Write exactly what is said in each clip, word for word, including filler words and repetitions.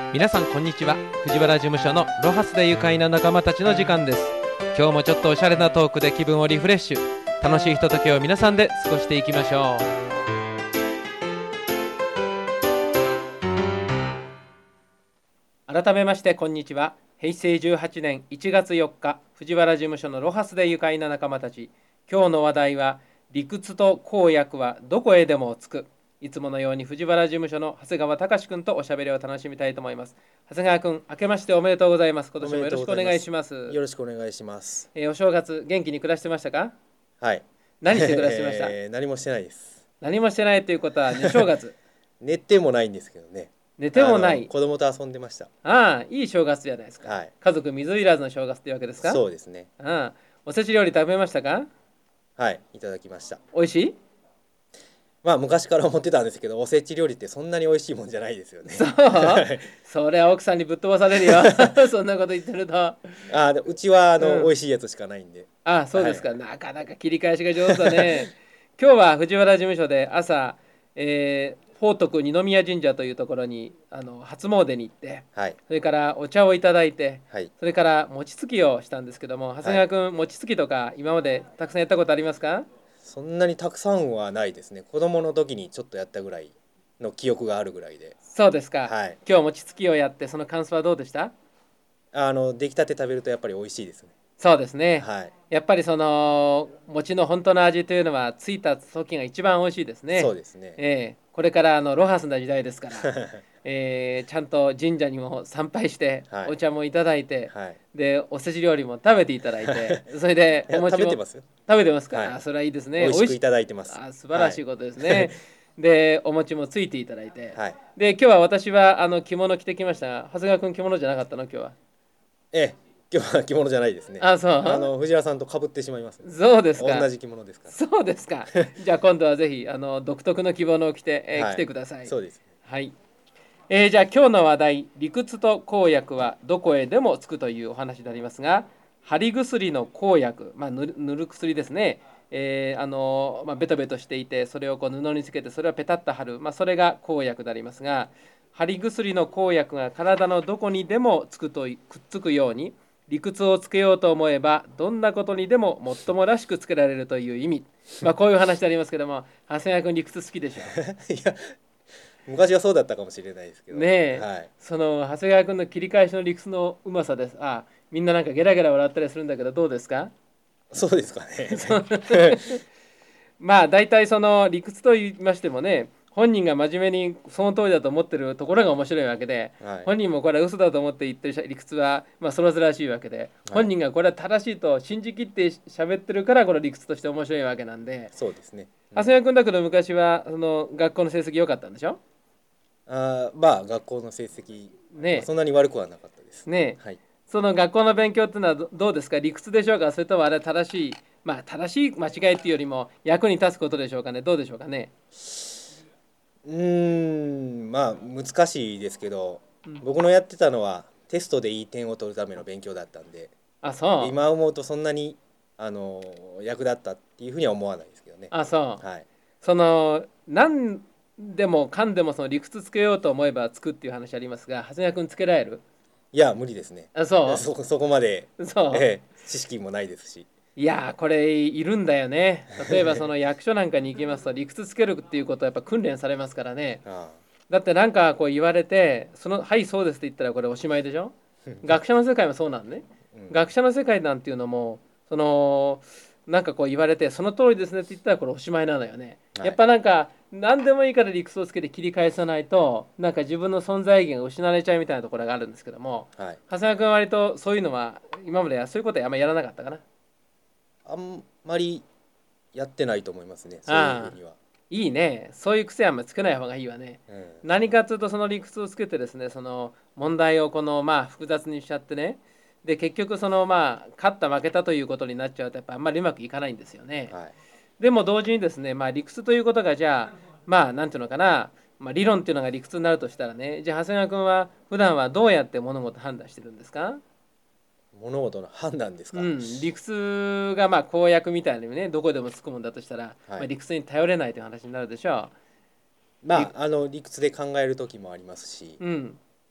皆さんこんにちは。藤原事務所のロハスで愉快な仲間たちの時間です。今日もちょっとおしゃれなトークで気分をリフレッシュ、楽しいひとときを皆さんで過ごしていきましょう。改めましてこんにちは。へいせいじゅうはちねんいちがつよっか、藤原事務所のロハスで愉快な仲間たち。今日の話題は、理屈と公約はどこへでもつく。いつものように藤原事務所の長谷川隆君とおしゃべりを楽しみたいと思います。長谷川君、明けましておめでとうございます。今年もよろしくお願いします。 よろしくお願いします。 えーお正月元気に暮らしてましたか？ はい。 何して暮らしてました？ えー何もしてないです。 何もしてないということは、ね、正月寝てもないんですけどね。 寝てもないあの子供と遊んでました。 ああ、いい正月じゃないですか、 はい。 家族水入らずの正月というわけですか？ そうですね。 ああ、おせち料理食べましたか？ はい、いただきました。 おいしい？ まあ昔から思ってたんですけど、おせち料理ってそんなに美味しいもんじゃないですよね。 そうはいそれは奥さんにぶっ飛ばされるよそんなこと言ってると。ああでうちはあの、 うん美味しいやつしかないんで。 あ、そうですか、 はいなかなか切り返しが上手だね今日は藤原事務所で朝、えー宝徳二宮神社というところにあの初詣に行って、 はいそれからお茶をいただいて、 はいそれから餅つきをしたんですけども、長谷川君、餅つきとか今までたくさんやったことありますか？ そんなにたくさんはないですね。子供の時にちょっとやったぐらいの記憶があるぐらいで。 そうですか、 はい。 今日餅つきをやってその感想はどうでした？ あの出来たて食べるとやっぱり美味しいですね。 そうですね、 はい。 やっぱりその餅の本当の味というのはついた時が一番美味しいですね。 そうですね。 ええ、これからあのロハスな時代ですから、えーちゃんと神社にも参拝してはいお茶もいただいて、 はい。 でおせち料理も食べていただいてそれでいやお餅も食べてますよ。 食べてますか？ はいあ、それはいいですね。 美味しくいただいてます。 あ、素晴らしいことですね、でお餅もついていただいて、 はい。 で今日は私はあの着物着てきましたが、長谷川君着物じゃなかったの今日は？ ええ、今日は着物じゃないですね。 あ、そうあの藤原さんと被ってしまいますね。 そうですか。 同じ着物ですから。 そうですか。じゃあ今度はぜひあの独特の着物を着て、えーはい来てください。 そうです。 はい。えーじゃあ今日の話題、理屈と公約はどこへでもつくというお話でありますが、貼り薬の公約、まあ、塗る塗る薬ですね。えーあのまあ、ベトベトしていて、それをこう布につけてそれをペタッと貼る、まあ、それが公約でありますが、貼り薬の公約が体のどこにでもつくといくっつくように、理屈をつけようと思えばどんなことにでももっともらしくつけられるという意味、まあ、こういう話でありますけども、長谷川君理屈好きでしょいや昔はそうだったかもしれないですけど。 ねえ、 はい。 その長谷川君の切り返しの理屈のうまさです。あ、みんななんかゲラゲラ笑ったりするんだけどどうですか？ そうですかね。 まあ大体その理屈と言いましてもね、本人が真面目にその通りだと思ってるところが面白いわけで、 はい本人もこれは嘘だと思って言ってる理屈はまあそれらしいわけで、 はい本人がこれは正しいと信じきって喋ってるからこの理屈として面白いわけなんで、 そうですね。うん長谷川君だけど昔はその学校の成績良かったんでしょ？ あーまあ学校の成績、まねあそんなに悪くはなかったです。 え、ねえ、 はい。 その学校の勉強っていうのはどどうですか？理屈でしょうか？それともあれ正しい、まあ正しい間違いっていうよりも役に立つことでしょうかね？どうでしょうかね？ うーんまあ難しいですけど、 うん僕のやってたのはテストでいい点を取るための勉強だったんで、 あ、そう。 今思うとそんなにあの役立ったっていうふうには思わないですけどね。 あ、そう。 はい。 その何でもかんでもその理屈つけようと思えばつくっていう話ありますが、長谷川君つけられる？ いや無理ですね。 あ、そそそこまで、 うそう。 ええ、知識もないですし。 いやー、これいるんだよね。例えばその役所なんかに行きますと理屈つけるっていうことはやっぱ訓練されますからね。 あだってなんかこう言われて、そのはいそうですって言ったらこれおしまいでしょ？学者の世界もそうなんね。 うん学者の世界なんていうのもそのなんかこう言われてその通りですねって言ったらこれおしまいなのよね。 はいやっぱなんか何でもいいから理屈をつけて切り返さないとなんか自分の存在意義が失われちゃうみたいなところがあるんですけども、 はい。 長谷川君は割とそういうのは今まではそういうことはあんまりやらなかったかな。 あんまりやってないと思いますね。そういうふうには。 いいね。そういう癖はあんまりつけない方がいいわね。 うん。 何かというとその理屈をつけてですね、その問題をこのまあ複雑にしちゃってね、で結局そのまあ勝った負けたということになっちゃうとやっぱあんまりうまくいかないんですよね。 はい。 でも同時にですね、まあ理屈ということがじゃあまあなんていうのかな、まあ、理論っていうのが理屈になるとしたらね、じゃあ長谷川君は普段はどうやって物事判断してるんですか？ 物事の判断ですか。 うん、理屈がまあ公約みたいにねどこでもつくもんだとしたら、 はいまあ、理屈に頼れないという話になるでしょまああの理屈で考える時もありますし、 う。うん、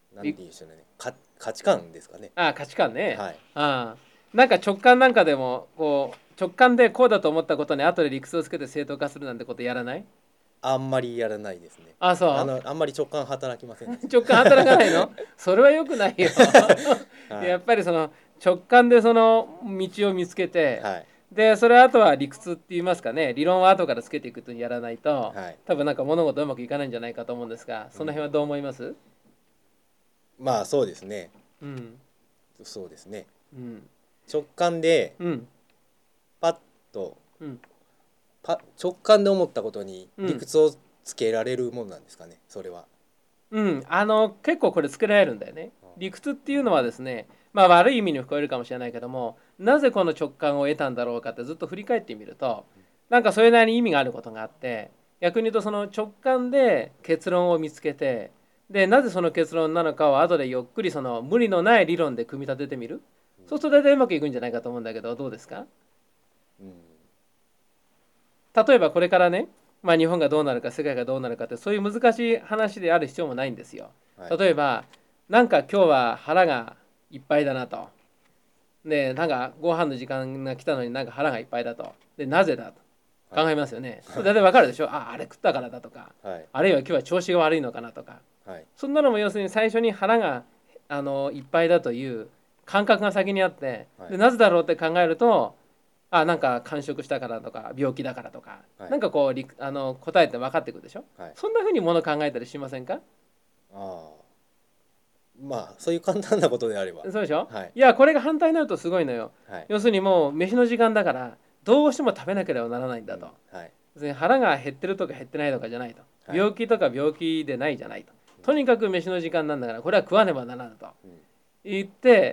なんて言うんでしょうね、か価値観ですかね。 ああ価値観ね、 はい。 ああなんか直感なんかでもこう直感でこうだと思ったことに後で理屈をつけて正当化するなんてことやらない？ あんまりやらないですね。 あそあのあんまり直感働きませんうです。 直感働かないの？それは良くないよやっはい。 ぱりその直感でその道を見つけて、 はい。 でそれあとは理屈って言いますかね、理論は後からつけていくとやらないとはい。 多分なんか物事うまくいかないんじゃないかと思うんですが、その辺はどう思います？ まあそうですね。 うんそうですね。 うん直感でうんパッとうんパ直感で思ったことにうん理屈をつけられるもんなんですかね。それは。 うん、あの結構これつけられるんだよね。理屈っていうのはですね、まあ悪い意味に聞こえるかもしれないけども、なぜこの直感を得たんだろうかってずっと振り返ってみると、なんかそれなりに意味があることがあって、逆に言うとその直感で結論を見つけて、でなぜその結論なのかを後でゆっくりその無理のない理論で組み立ててみる。そうすると大体うまくいくんじゃないかと思うんだけど、どうですか？ うん。 例えばこれからね、まあ、日本がどうなるか世界がどうなるかってそういう難しい話である必要もないんですよ。 はい。 例えばなんか今日は腹がいっぱいだなと。でなんかご飯の時間が来たのになんか腹がいっぱいだと。でなぜだとはい。 考えますよね。大体わかるでしょ。ああれ食ったからだとか、 はい。 あるいは今日は調子が悪いのかなとか、 はい。 そんなのも要するに最初に腹があのいっぱいだという感覚が先にあって、 はい。 でなぜだろうって考えると、あなんか間食したからとか病気だからとか、 はい。 なんかこうりあの答えって分かってくるでしょ。 はい。 そんな風にもの考えたりしませんか？ ああ。まあそういう簡単なことであれば。 そうでしょ。 はい。 いやこれが反対になるとすごいのよ。 はい。 要するにもう飯の時間だからどうしても食べなければならないんうん。 だと。 はい。 別に腹が減ってるとか減ってないとかじゃないと。 はい。 病気とか病気でないじゃないと。 うん。 とにかく飯の時間なんだからこれは食わねばならぬとうん。 言って、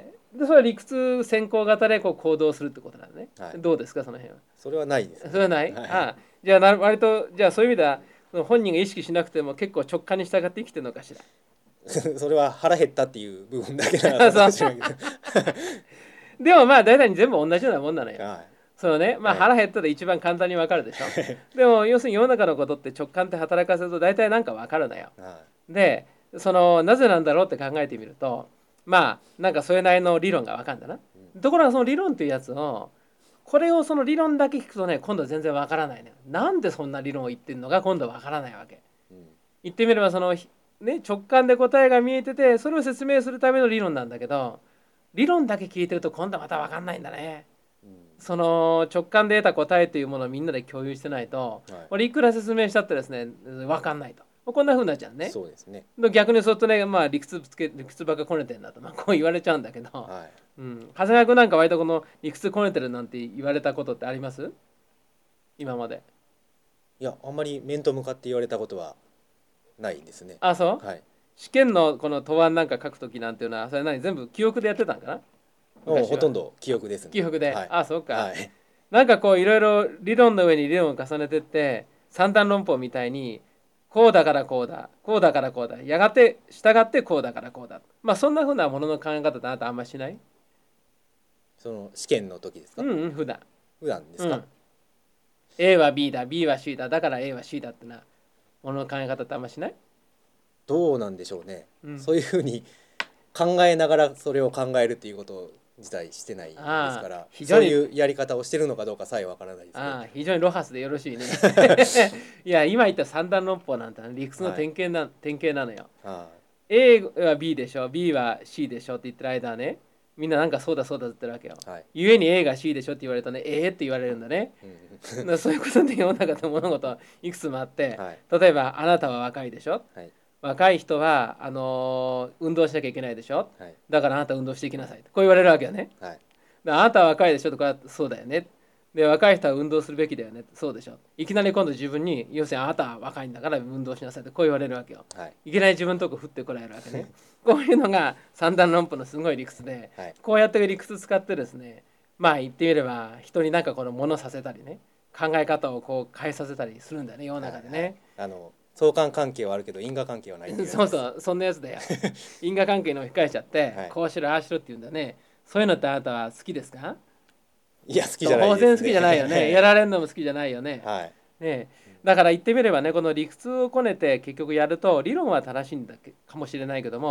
でそれは理屈先行型でこう行動するってことなんでね。 はい。 どうですかその辺は？ それはないですね。 それはない。 はい。 ああじゃあな割とじゃあそういう意味ではその本人が意識しなくても結構直感に従って生きてるのかしら。 それは腹減ったっていう部分だけなのかもそうしれないけど。 でもまあ大体全部同じようなもんなのよ。 はそのね、まい。 あはい。 腹減ったら一番簡単にわかるでしょ。でも要するに世の中のことって直感って働かせると大体なんかわかるのよ。 はで、そのなぜなんだろうって考えてみると、まあなんかそれなりの理論がわかるんだな。 い。うん。 ところがその理論っていうやつを、これをその理論だけ聞くとね、今度は全然わからないのよ。なんでそんな理論を言ってるのか今度はわからないわけ。 うん。 言ってみればその、ね、直感で答えが見えてて、それを説明するための理論なんだけど、理論だけ聞いてると今度はまたわかんないんだね。 うん。 その直感で得た答えというものをみんなで共有してないと、 はい。 俺いくら説明したってですね分かんないと、こんな風になっちゃうね。 そうですね。 逆にそうするとね、まあ、理屈つけ理屈ばっかこねてんだと、まあ、こう言われちゃうんだけど、 はうん、長谷川君なんか割とこの理屈こねてるなんて言われたことってあります？今まで。 い。いや、あんまり面と向かって言われたことはないですね。 あそう。 はい。 試験のこの答案なんか書くときなんていうのはそれ何全部記憶でやってたんかなもう昔は。 ほとんど記憶ですね。 記憶で、 はい。 あそうか。 はい。 なんかこういろいろ理論の上に理論を重ねてって三段論法みたいにこうだからこうだこうだからこうだやがて従ってこうだからこうだ、まあそんなふうなものの考え方ってあなたあんまりしない？ その試験の時ですか？ うんうん普段。 普段ですか？ うん A は B だ B は C だだから A は C だってなものの考え方ってあんましない？ どうなんでしょうね。 うんそういうふうに考えながらそれを考えるっていうこと自体してないですああから非常にそういうやり方をしてるのかどうかさえわからないですね。 ああ非常にロハスでよろしいねいや今言った三段論法なんて理屈のはい。 典型な典型なのよ。 は A は B でしょ B は C でしょって言ってる間はね、みんななんかそうだそうだって言ってるわけよ。 い。はい。 ゆえに A が C でしょって言われるとね、えーって言われるんだね。 うん。 だからそういうことで世の中の物事いくつもあって、 はい。 例えばあなたは若いでしょ、 はい。 若い人はあのー運動しなきゃいけないでしょ、 はい。 だからあなた運動していきなさいこう言われるわけよね。 はい。 であなたは若いでしょとかそうだよね。で若い人は運動するべきだよねそうでしょ。いきなり今度自分に要するにあなたは若いんだから運動しなさいってこう言われるわけよ。 はい。 いきなり自分のとこ振ってこられるわけね。こういうのが三段論法のすごい理屈で、 はい。 こうやって理屈使ってですね、まあ言ってみれば人になんかこの物させたりね、考え方をこう変えさせたりするんだよね世の中ではい。はい。 ね。 あの相関関係はあるけど因果関係はないっていうやつそうです。 そうそんなやつだよ。因果関係の控えちゃって、 はい。 こうしろああしろって言うんだね。そういうのってあなたは好きですか？ いや好きじゃない当です然好きじゃないよね。やね。 られるのも好きじゃないよね。 はい。 ねだから言ってみればねこの理屈をこねて結局やると理論は正しいんだかもしれないけども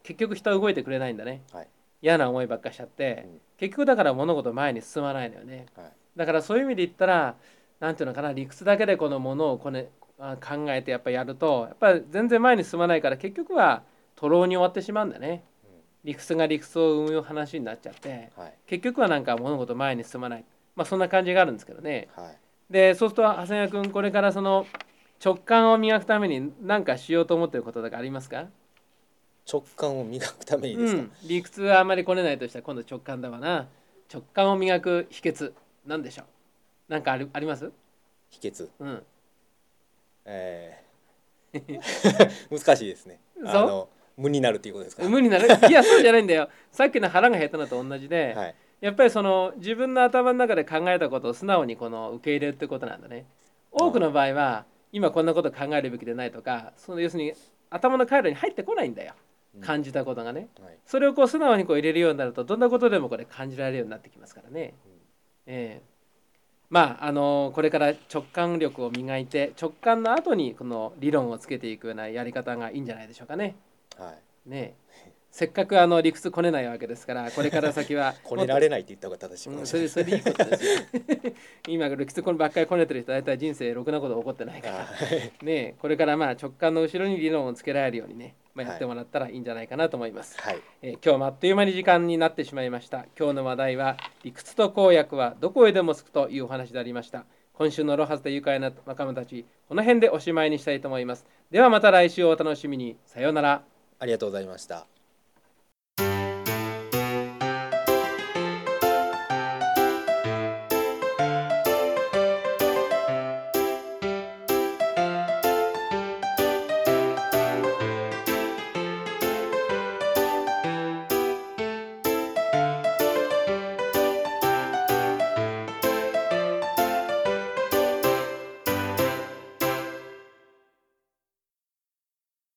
結局人は動いてくれないんだね。 はい嫌な思いばっかしちゃって、 うん結局だから物事前に進まないのよね。 はいだからそういう意味で言ったら、なんていうのかな、理屈だけでこのものをこねあ考えてやっぱやると、やっぱり全然前に進まないから、結局は徒労に終わってしまうんだね。理屈が理屈を生む話になっちゃって、 うんはい結局はなんか物事前に進まない。まあそんな感じがあるんですけどね。 はいで、そうすると長谷川君、これからその直感を磨くために何かしようと思っていることとかありますか？ 直感を磨くためにですか？ うん、理屈はあんまりこねないとしたら今度直感だわな。直感を磨く秘訣なんでしょう？なんかあり、あります？ 秘訣うん。 えー難しいですね。 そうあの無になるっていうことですか？ 無になる。いや、そうじゃないんだよ。さっきの腹が減ったのと同じで、 はいやっぱりその自分の頭の中で考えたことを素直にこの受け入れるってことなんだね。多くの場合は今こんなこと考えるべきでないとか、その要するに頭の回路に入ってこないんだよ。感じたことがね。 はいそれをこう素直にこう入れるようになると、どんなことでもこれ感じられるようになってきますからね。ええまああのこれから直感力を磨いて、直感の後にこの理論をつけていくようなやり方がいいんじゃないでしょうかね。 はいねえせっかくあの理屈こねないわけですから、これから先はこねられないって言った方が正しいかうん、 もしれない。 それそれでいいことですよ。今理屈こればっかりこねてる人は大体人生ろくなこと起こってないからはいねえこれからまあ直感の後ろに理論をつけられるようにね、まあ、 はいやってもらったらいいんじゃないかなと思います。 はいえー今日もあっという間に時間になってしまいました。今日の話題は理屈と公約はどこへでもつくというお話でありました。今週のロハスで愉快な仲間たち、この辺でおしまいにしたいと思います。ではまた来週お楽しみに。さようなら。 ありがとうございました。